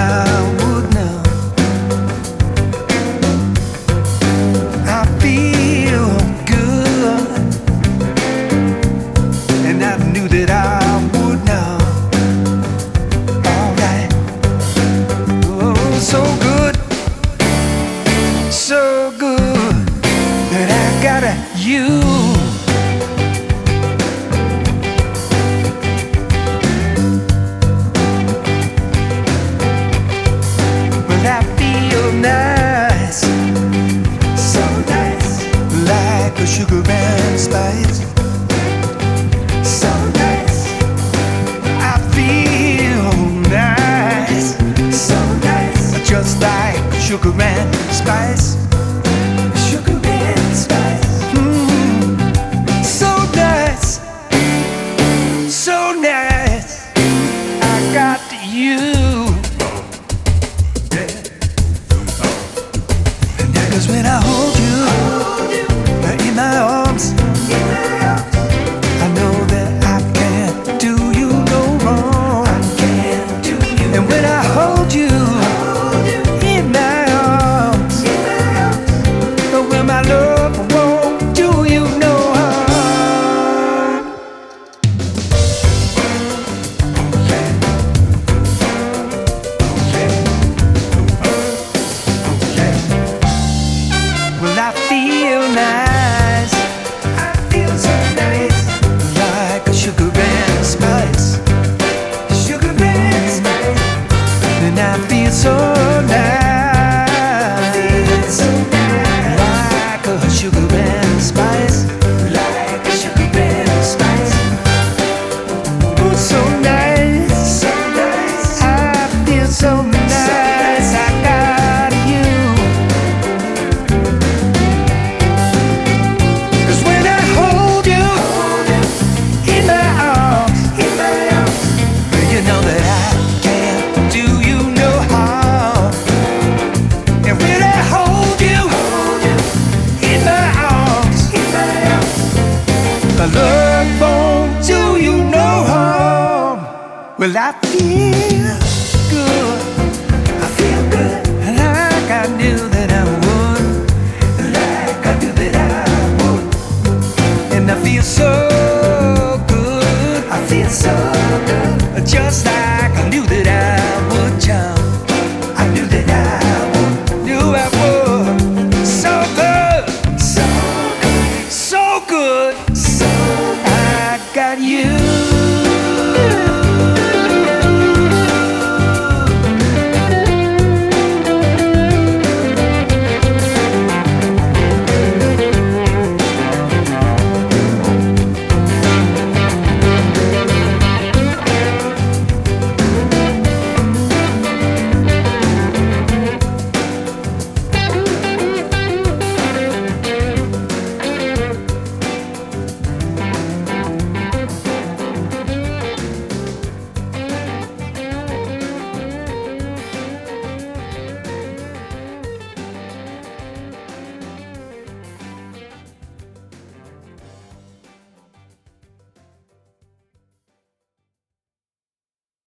I would know. I feel good, and I knew that I would know. Alright, oh, so good, so good that I got you. I feel nice, so nice, like a sugar and spice. So nice, I feel nice, so nice, just like sugar and spice. Sugar and spice. So nice, so nice, I got you. 'Cause when I hold you in my arms, I know that I can't do you no wrong. And when I hold you in my arms, well, my love won't do you no harm. Well, I feel nice, I feel so nice, like a sugar and spice. Sugar and spice. And I feel so nice, like a sugar and spice. Like a sugar and spice. Oh, so nice, so nice, I feel so nice, I got you. You know that I can't do you no harm. And when I hold you in my arms, my love won't do you no harm. Well, I